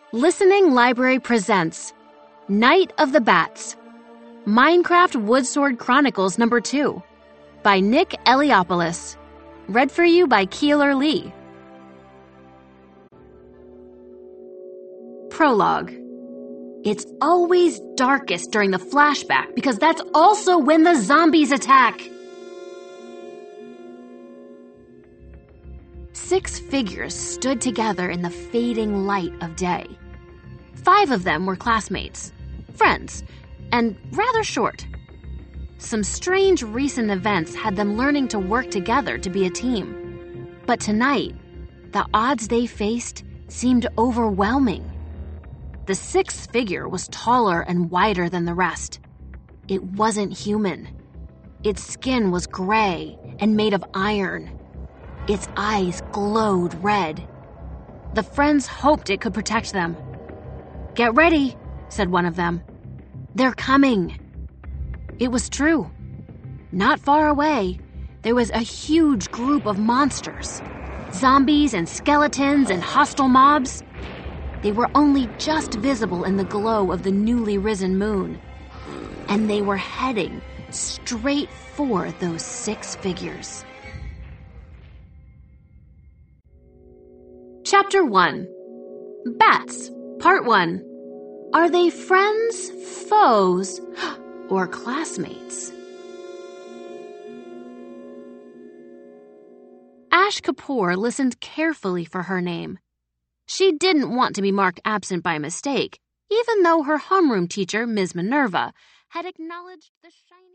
Listening Library presents Night of the Bats, Minecraft Woodsword Chronicles No. 2 by Nick Eliopoulos. Read for you by Keeler Lee. Prologue. It's always darkest during the flashback because that's also when the zombies attack. 6 figures stood together in the fading light of day. 5 of them were classmates, friends, and rather short. Some strange recent events had them learning to work together to be a team. But tonight, the odds they faced seemed overwhelming. The 6th figure was taller and wider than the rest. It wasn't human. Its skin was gray and made of iron. Its eyes glowed red. The friends hoped it could protect them. "Get ready," said one of them. "They're coming." It was true. Not far away, there was a huge group of monsters. Zombies and skeletons and hostile mobs. They were only just visible in the glow of the newly risen moon. And they were heading straight for those 6 figures. Chapter 1. Bats, Part 1. Are they friends, foes, or classmates? Ash Kapoor listened carefully for her name. She didn't want to be marked absent by mistake, even though her homeroom teacher, Ms. Minerva, had acknowledged the shiny